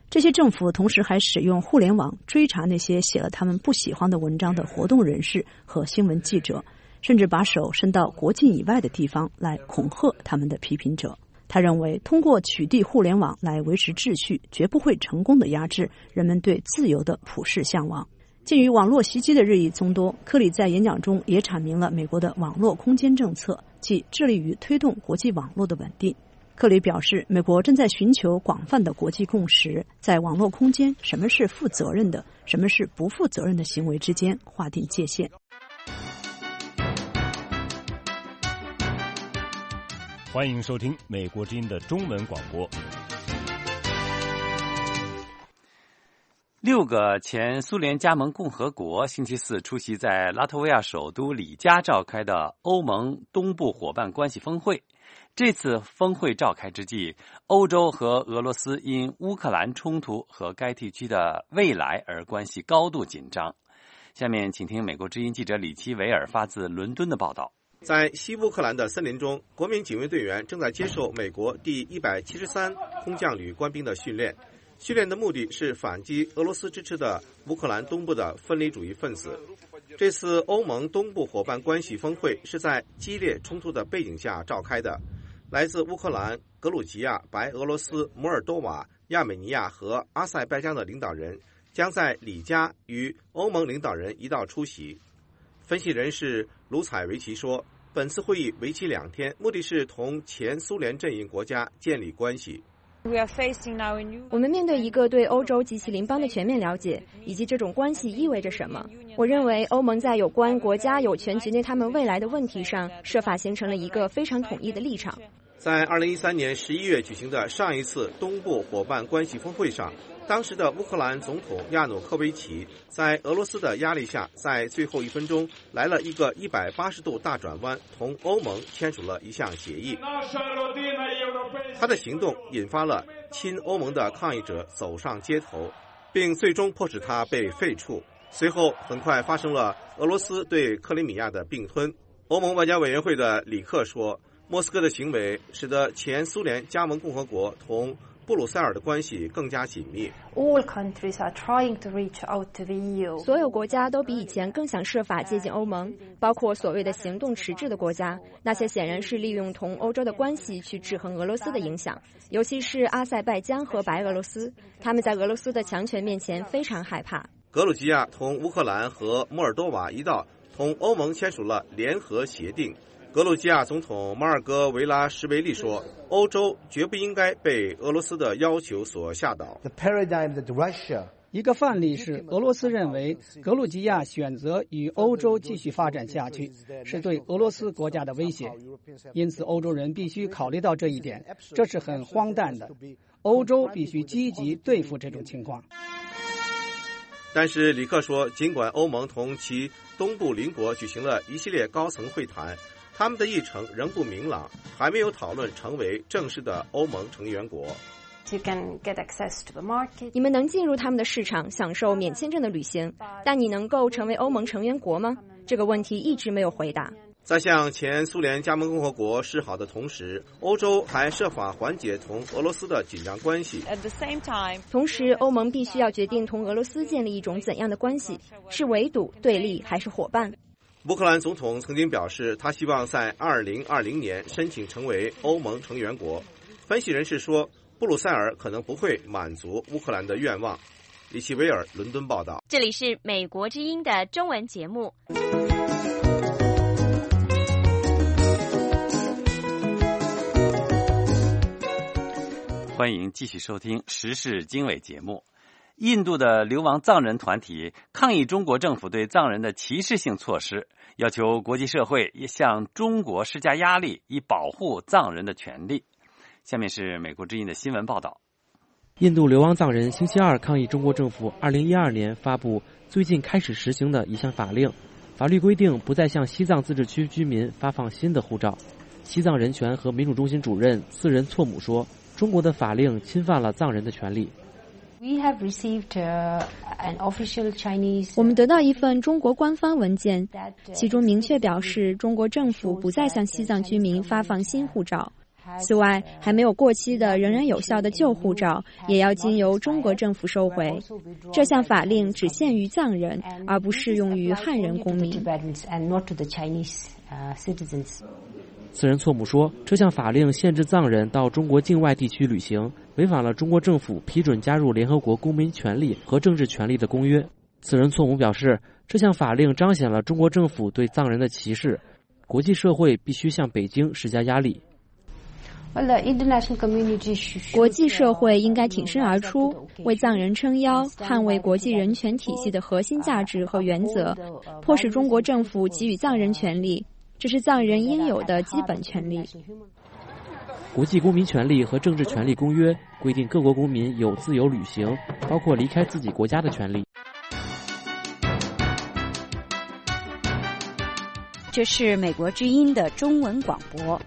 这些政府同时还使用互联网追查那些写了他们不喜欢的文章的活动人士和新闻记者，甚至把手伸到国境以外的地方来恐吓他们的批评者。他认为，通过取缔互联网来维持秩序，绝不会成功地压制人们对自由的普世向往。鉴于网络袭击的日益增多，克里在演讲中也阐明了美国的网络空间政策，即致力于推动国际网络的稳定。克里表示，美国正在寻求广泛的国际共识，在网络空间什么是负责任的，什么是不负责任的行为之间划定界限。 欢迎收听美国之音的中文广播。 六个前苏联加盟共和国星期四出席在拉脱维亚首都里加召开的欧盟东部伙伴关系峰会。这次峰会召开之际，欧洲和俄罗斯因乌克兰冲突和该地区的未来而关系高度紧张。下面请听美国之音记者李奇维尔发自伦敦的报道。 在西乌克兰的森林中，国民警卫队员正在接受美国第一百七十三空降旅官兵的训练。训练的目的是反击俄罗斯支持的乌克兰东部的分离主义分子。这次欧盟东部伙伴关系峰会是在激烈冲突的背景下召开的。来自乌克兰、格鲁吉亚、白俄罗斯、摩尔多瓦、亚美尼亚和阿塞拜疆的领导人将在里加与欧盟领导人一道出席。分析人士卢采维奇说，本次会议为期两天，目的是同前苏联阵营国家建立关系。 我们面对一个对欧洲及其邻邦的全面了解，以及这种关系意味着什么。我认为欧盟在有关国家有权决定他们未来的问题上，设法形成了一个非常统一的立场。 在二零一三年十一月举行的上一次东部伙伴关系峰会上，当时的乌克兰总统亚努科维奇在俄罗斯的压力下，在最后一分钟来了一个一百八十度大转弯，同欧盟签署了一项协议。他的行动引发了亲欧盟的抗议者走上街头，并最终迫使他被废黜。随后很快发生了俄罗斯对克里米亚的并吞。欧盟外交委员会的里克说，莫斯科的行为使得前苏联加盟共和国同布鲁塞尔的关系更加紧密。 所有国家都比以前更想设法接近欧盟，包括所谓的行动迟滞的国家，那些显然是利用同欧洲的关系去制衡俄罗斯的影响，尤其是阿塞拜疆和白俄罗斯，他们在俄罗斯的强权面前非常害怕。 格鲁吉亚同乌克兰和莫尔多瓦一道同欧盟签署了联合协定。格鲁吉亚总统马尔戈维拉什维利说，欧洲绝不应该被俄罗斯的要求所吓倒。 一个范例是，俄罗斯认为格鲁吉亚选择与欧洲继续发展下去，是对俄罗斯国家的威胁，因此欧洲人必须考虑到这一点，这是很荒诞的。欧洲必须积极对付这种情况。 但是里克说，尽管欧盟同其东部邻国举行了一系列高层会谈，他们的议程仍不明朗，还没有讨论成为正式的欧盟成员国。 你们能进入他们的市场，享受免签证的旅行，但你能够成为欧盟成员国吗？这个问题一直没有回答。 在向前苏联加盟共和国示好的同时，欧洲还设法缓解同俄罗斯的紧张关系。 同时，欧盟必须要决定同俄罗斯建立一种怎样的关系，是围堵、对立还是伙伴？ 乌克兰总统曾经表示，他希望在二零二零年申请成为欧盟成员国。分析人士说，布鲁塞尔可能不会满足乌克兰的愿望。李奇维尔，伦敦报道。 这里是美国之音的中文节目。 欢迎继续收听时事经纬节目。印度的流亡藏人团体抗议中国政府对藏人的歧视性措施，要求国际社会也向中国施加压力，以保护藏人的权利。下面是美国之音的新闻报道。 印度流亡藏人星期二抗议中国政府二零一二年发布最近开始实行的一项法令，法律规定不再向西藏自治区居民发放新的护照。西藏人权和民主中心主任次仁措姆说，中国的法令侵犯了藏人的权利。 我们得到一份中国官方文件，其中明确表示中国政府不再向西藏居民发放新护照。 此外，还没有过期的仍然有效的旧护照也要经由中国政府收回。这项法令只限于藏人，而不适用于汉人公民。 次仁措姆说，这项法令限制藏人到中国境外地区旅行，违反了中国政府批准加入联合国公民权利和政治权利的公约。次仁措姆表示，这项法令彰显了中国政府对藏人的歧视，国际社会必须向北京施加压力。 国际社会应该挺身而出，为藏人撑腰，捍卫国际人权体系的核心价值和原则，迫使中国政府给予藏人权利，这是藏人应有的基本权利。 国际公民权利和政治权利公约规定，各国公民有自由旅行，包括离开自己国家的权利。 这是美国之音的中文广播。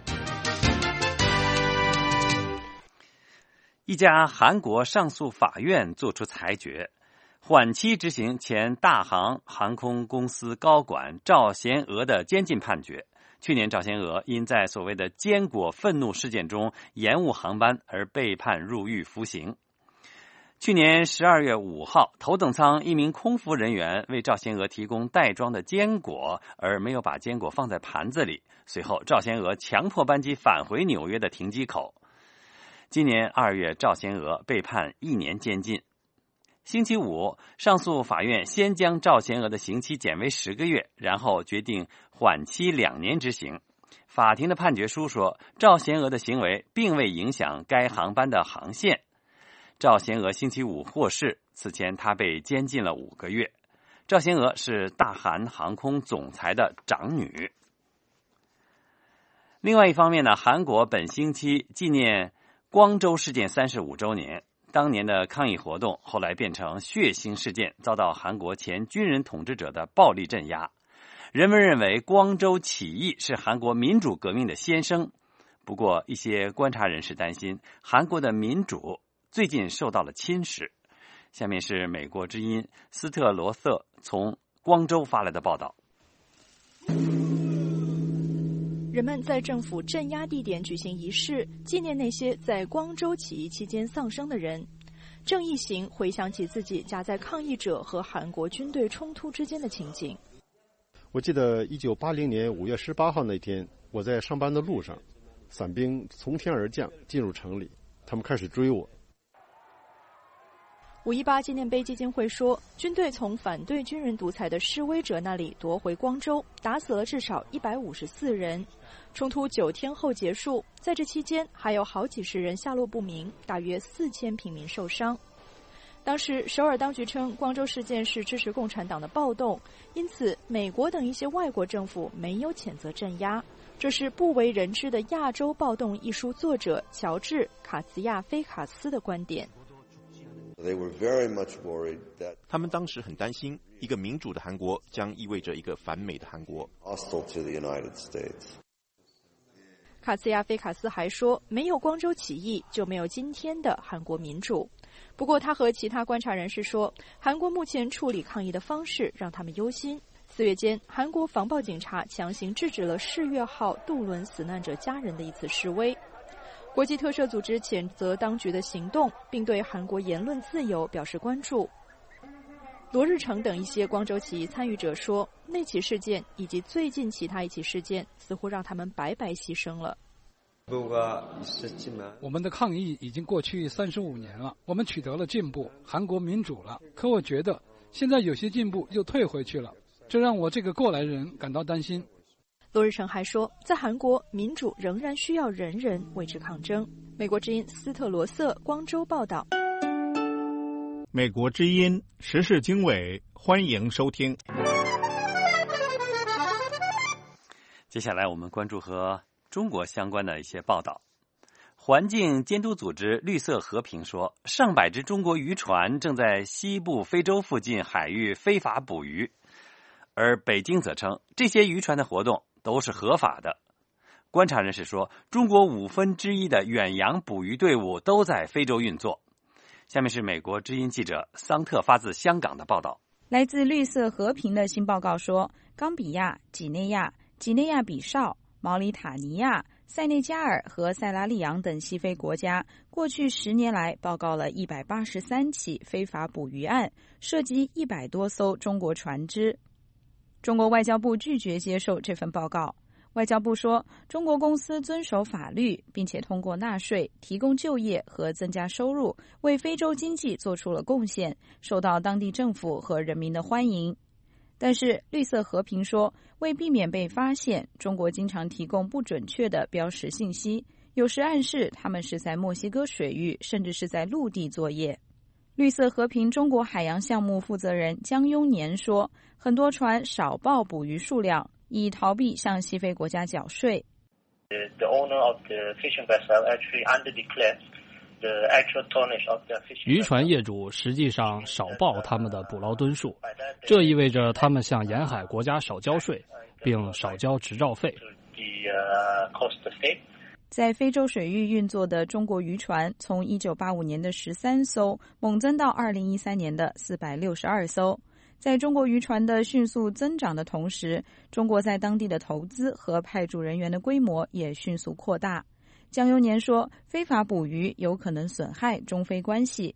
一家韩国上诉法院作出裁决，缓期执行前大韩航空公司高管赵贤娥的监禁判决。去年赵贤娥因在所谓的坚果愤怒事件中延误航班而被判入狱服刑。去年十二月五号，头等舱一名空服人员为赵贤娥提供袋装的坚果，而没有把坚果放在盘子里。随后，赵贤娥强迫班机返回纽约的停机口。今年二月，赵贤娥被判一年监禁。星期五，上诉法院先将赵贤娥的刑期减为十个月，然后决定缓期两年执行。法庭的判决书说，赵贤娥的行为并未影响该航班的航线。赵贤娥星期五获释，此前她被监禁了五个月。赵贤娥是大韩航空总裁的长女。另外一方面呢，韩国本星期纪念光州事件三十五周年，当年的抗议活动后来变成血腥事件，遭到韩国前军人统治者的暴力镇压。人们认为光州起义是韩国民主革命的先声，不过一些观察人士担心韩国的民主最近受到了侵蚀。下面是美国之音斯特罗瑟从光州发来的报道。 人们在政府镇压地点举行仪式，纪念那些在光州起义期间丧生的人。郑义行回想起自己夹在抗议者和韩国军队冲突之间的情景。 我记得一九八零年五月十八号那天，我在上班的路上，伞兵从天而降进入城里，他们开始追我。 五一八纪念碑基金会说，军队从反对军人独裁的示威者那里夺回光州，打死了至少一百五十四人。冲突九天后结束，在这期间还有好几十人下落不明，大约四千平民受伤。当时首尔当局称，光州事件是支持共产党的暴动，因此美国等一些外国政府没有谴责镇压。这是不为人知的亚洲暴动一书作者乔治·卡茨亚菲卡斯的观点。 他们当时很担心，一个民主的韩国将意味着一个反美的韩国。 卡茨亚菲卡斯还说，没有光州起义，就没有今天的韩国民主。不过他和其他观察人士说，韩国目前处理抗议的方式让他们忧心。四月间，韩国防暴警察强行制止了世越号渡轮死难者家人的一次示威。国际特赦组织谴责当局的行动，并对韩国言论自由表示关注。罗日成等一些光州起义参与者说，那起事件以及最近其他一起事件似乎让他们白白牺牲了。 我们的抗议已经过去三十五年了，我们取得了进步，韩国民主了。可我觉得现在有些进步又退回去了，这让我这个过来人感到担心。 罗日成还说，在韩国，民主仍然需要人人为之抗争。美国之音斯特罗瑟光州报道。 美国之音时事经纬，欢迎收听。 接下来我们关注和中国相关的一些报道。环境监督组织绿色和平说，上百只中国渔船正在西部非洲附近海域非法捕鱼，而北京则称这些渔船的活动都是合法的。观察人士说，中国五分之一的远洋捕鱼队伍都在非洲运作。下面是美国之音记者桑特发自香港的报道。 来自绿色和平的新报告说，冈比亚、几内亚、几内亚比绍、毛里塔尼亚、 塞内加尔和塞拉利昂等西非国家过去十年来报告了一百八十三起非法捕鱼案，涉及一百多艘中国船只。中国外交部拒绝接受这份报告。外交部说，中国公司遵守法律，并且通过纳税、提供就业和增加收入，为非洲经济做出了贡献，受到当地政府和人民的欢迎。但是绿色和平说，为避免被发现，中国经常提供不准确的标识信息，有时暗示他们是在墨西哥水域，甚至是在陆地作业。绿色和平中国海洋项目负责人江庸年说，很多船少报捕鱼数量，以逃避向西非国家缴税。 The owner of the fishing vessel actually underdeclared the actual tonnage of the fishing. 渔船业主实际上少报他们的捕捞吨数，这意味着他们向沿海国家少交税，并少交执照费。 在非洲水域运作的中国渔船，从一九八五年的十三艘猛增到二零一三年的四百六十二艘。在中国渔船的迅速增长的同时，中国在当地的投资和派驻人员的规模也迅速扩大。江庸年说，非法捕鱼有可能损害中非关系。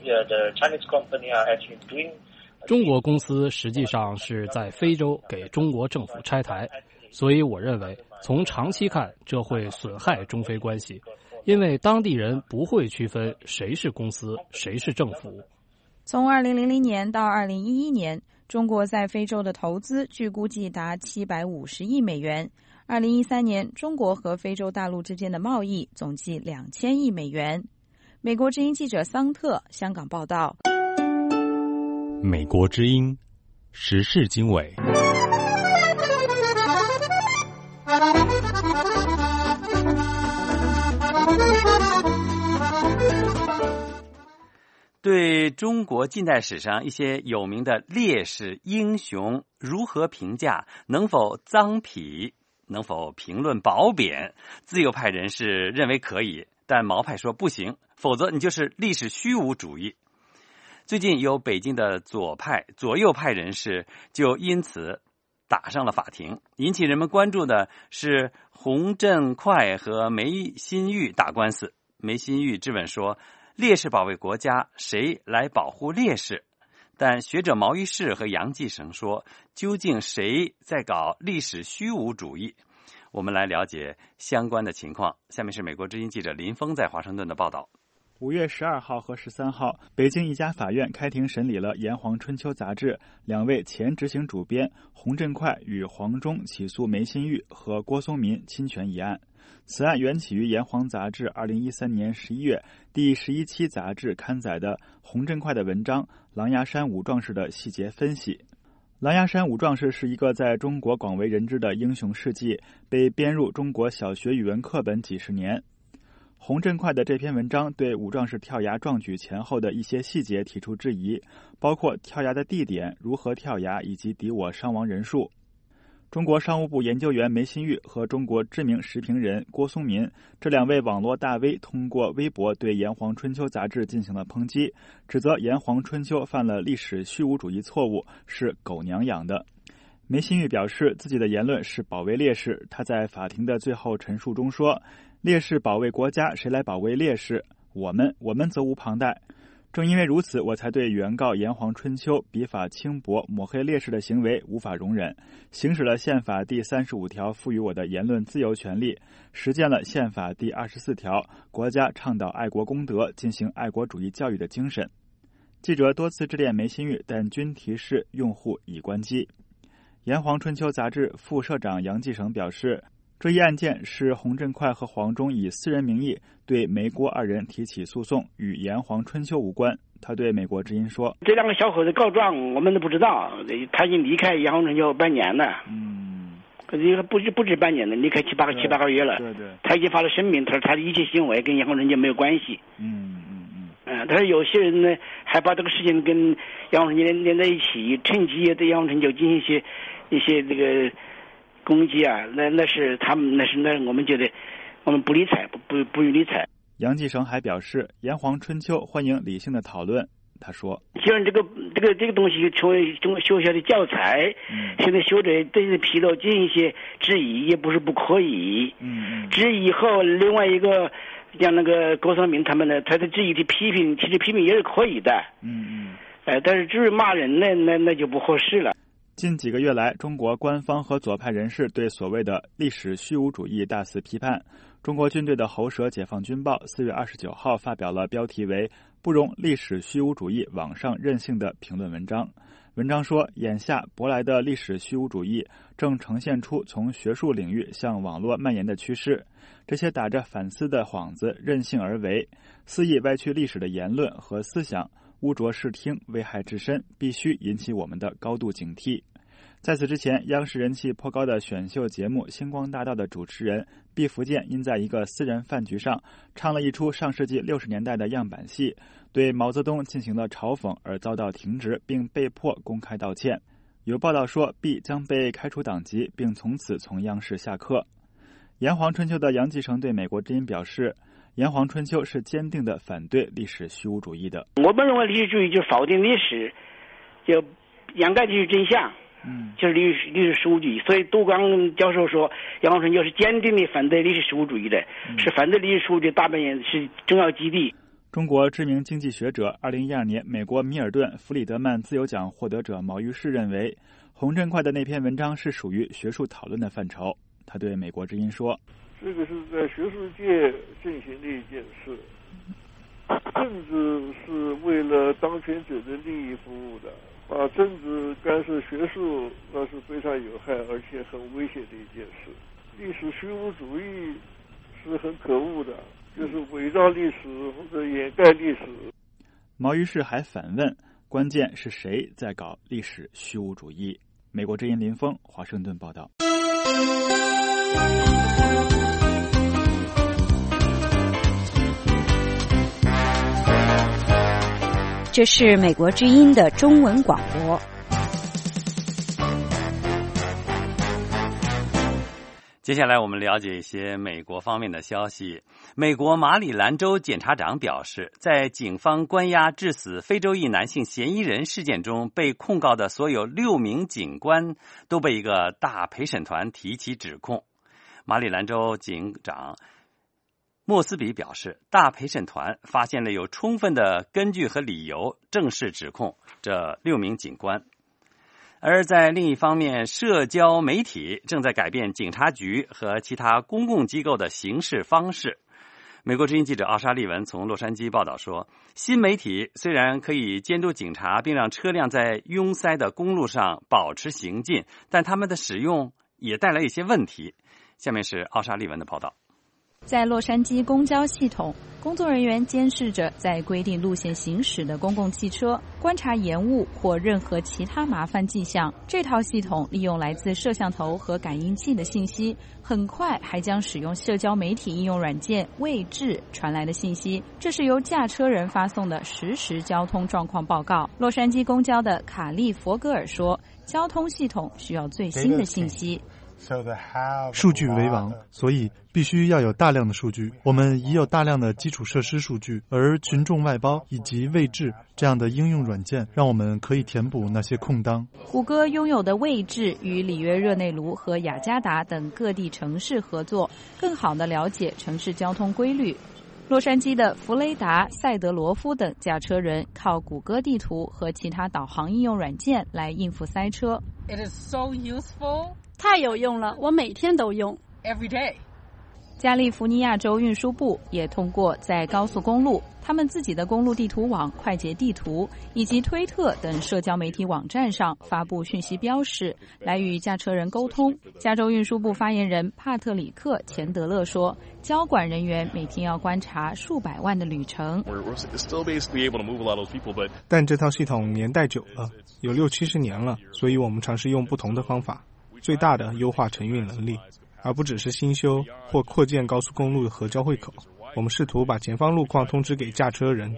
中国公司实际上是在非洲给中国政府拆台，所以我认为从长期看，这会损害中非关系，因为当地人不会区分谁是公司，谁是政府。 从二零零零年到二零一一年，中国在非洲的投资据估计达七百五十亿美元。二零一三年，中国和非洲大陆之间的贸易总计两千亿美元。美国之音记者桑特香港报道。 美国之音时事经纬。 对中国近代史上一些有名的烈士英雄如何评价？能否臧否？能否评论褒贬？自由派人士认为可以，但毛派说不行，否则你就是历史虚无主义。最近有北京的左派、左右派人士就因此打上了法庭。引起人们关注的是洪振哙和梅新玉打官司。梅新玉质问说，烈士保卫国家，谁来保护烈士？但学者毛一士和杨继绳说，究竟谁在搞历史虚无主义？我们来了解相关的情况。下面是美国之音记者林峰在华盛顿的报道。 五月十二号和十三号，北京一家法院开庭审理了《炎黄春秋》杂志两位前执行主编洪振哙与黄忠起诉梅新玉和郭松民侵权一案。此案缘起于《炎黄》杂志二零一三年十一月第十一期杂志刊载的洪振哙的文章《狼牙山五壮士的细节分析》。狼牙山五壮士是一个在中国广为人知的英雄事迹，被编入中国小学语文课本几十年。洪振哙的这篇文章对五壮士跳崖壮举前后的一些细节提出质疑，包括跳崖的地点、如何跳崖以及敌我伤亡人数。中国商务部研究员梅新玉和中国知名时评人郭松民这两位网络大 V 通过微博对《炎黄春秋》杂志进行了抨击，指责《炎黄春秋》犯了历史虚无主义错误，是狗娘养的。梅新玉表示自己的言论是保卫烈士，他在法庭的最后陈述中说，烈士保卫国家，谁来保卫烈士？我们，我们则无旁贷。正因为如此，我才对原告《炎黄春秋》笔法轻薄、抹黑烈士的行为无法容忍，行使了宪法第三十五条赋予我的言论自由权利，实践了宪法第二十四条国家倡导爱国公德、进行爱国主义教育的精神。记者多次致电梅新玉，但均提示用户已关机。《炎黄春秋》杂志副社长杨继绳表示，这一案件是洪振哙和黄忠以私人名义对梅郭二人提起诉讼，与炎黄春秋无关。他对美国之音说， 这两个小伙子告状我们都不知道，他已经离开炎黄春秋半年了，嗯，这个不止不止半年了，离开七八个七八个月了，对对，他已经发了声明，他说他的一切行为跟炎黄春秋没有关系，嗯嗯嗯，嗯，但是有些人呢还把这个事情跟炎黄春秋连在一起，趁机也对炎黄春秋进行一些一些这个攻击啊，那那是他们，那是那我们觉得我们不理睬，不不不予理睬。 杨继绳还表示，《炎黄春秋》欢迎理性的讨论， 他说：“ 既然这个这个这个东西成为中国学校的教材，嗯、现在学者对这披露进行一些质疑，也不是不可以。嗯，质疑后，另外一个像那个郭松鸣他们呢，他的质疑的批评，其实批评也是可以的。嗯嗯，呃，但是至于骂人呢，那那就不合适了。” 近几个月来，中国官方和左派人士对所谓的历史虚无主义大肆批判。中国军队的喉舌《解放军报》四月二十九号发表了标题为“不容历史虚无主义网上任性”的评论文章。文章说，眼下舶来的历史虚无主义正呈现出从学术领域向网络蔓延的趋势。这些打着反思的幌子任性而为，肆意歪曲历史的言论和思想，污浊视听，危害至深，必须引起我们的高度警惕。在此之前，央视人气颇高的选秀节目《星光大道》的主持人毕福剑因在一个私人饭局上唱了一出上世纪六十年代的样板戏，对毛泽东进行了嘲讽而遭到停职，并被迫公开道歉。有报道说，毕将被开除党籍，并从此从央视下课。炎黄春秋的杨继成对美国之音表示，炎黄春秋是坚定的反对历史虚无主义的。 我们认为历史主义就是否定历史，就掩盖历史真相。嗯，就是历史历史虚无主义，所以杜刚教授说，炎黄春秋是坚定的反对历史虚无主义的，嗯、是反对历史虚无的大本营，是重要基地。 中国知名经济学者、二零一二年美国米尔顿·弗里德曼自由奖获得者毛于轼认为，洪振哙的那篇文章是属于学术讨论的范畴。他对美国之音说：“ 这个是在学术界进行的一件事，政治是为了当权者的利益服务的。”把政治干涉学术，那是非常有害而且很危险的一件事。历史虚无主义是很可恶的，就是伪造历史或者掩盖历史。 毛于轼还反问：关键是谁在搞历史虚无主义？美国之音林峰，华盛顿报道。 这是美国之音的中文广播。 接下来我们了解一些美国方面的消息。美国马里兰州检察长表示，在警方关押致死非洲裔男性嫌疑人事件中，被控告的所有六名警官都被一个大陪审团提起指控。马里兰州警长莫斯比表示，大陪审团发现了有充分的根据和理由正式指控这六名警官。而在另一方面，社交媒体正在改变警察局和其他公共机构的行事方式。美国之音记者奥莎利文从洛杉矶报道说，新媒体虽然可以监督警察并让车辆在拥塞的公路上保持行进，但他们的使用也带来一些问题。下面是奥莎利文的报道。 在洛杉矶公交系统，工作人员监视着在规定路线行驶的公共汽车，观察延误或任何其他麻烦迹象。这套系统利用来自摄像头和感应器的信息，很快还将使用社交媒体应用软件位置传来的信息。这是由驾车人发送的实时交通状况报告。洛杉矶公交的卡利佛格尔说，交通系统需要最新的信息。 数据为王，所以必须要有大量的数据。我们已有大量的基础设施数据，而群众外包以及位置这样的应用软件，让我们可以填补那些空档。 谷歌拥有的位置与里约热内卢和雅加达等各地城市合作，更好地了解城市交通规律。洛杉矶的弗雷达、塞德罗夫等驾车人靠谷歌地图和其他导航应用软件来应付塞车。 It is so useful. 太有用了，我每天都用。 Every day. 加利福尼亚州运输部也通过在高速公路、他们自己的公路地图网、快捷地图以及推特等社交媒体网站上发布讯息标识，来与驾车人沟通。加州运输部发言人帕特里克·钱德勒说，交管人员每天要观察数百万的旅程。 但这套系统年代久了，有六七十年了，所以我们尝试用不同的方法，最大的优化承运能力，而不只是新修或扩建高速公路和交汇口。我们试图把前方路况通知给驾车人。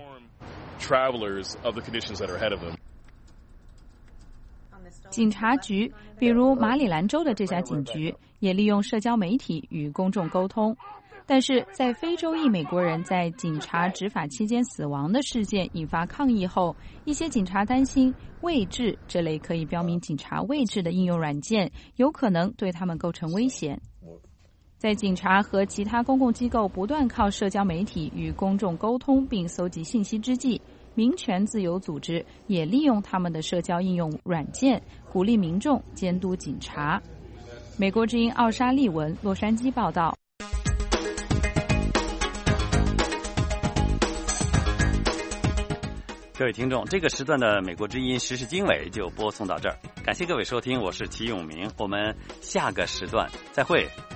警察局，比如马里兰州的这家警局，也利用社交媒体与公众沟通。 但是在非洲裔美国人在警察执法期间死亡的事件引发抗议后，一些警察担心位置这类可以标明警察位置的应用软件有可能对他们构成危险。在警察和其他公共机构不断靠社交媒体与公众沟通并搜集信息之际，民权自由组织也利用他们的社交应用软件鼓励民众监督警察。美国之音奥莎利文，洛杉矶报道。 各位听众，这个时段的美国之音时事经纬就播送到这儿，感谢各位收听，我是齐永明，我们下个时段再会。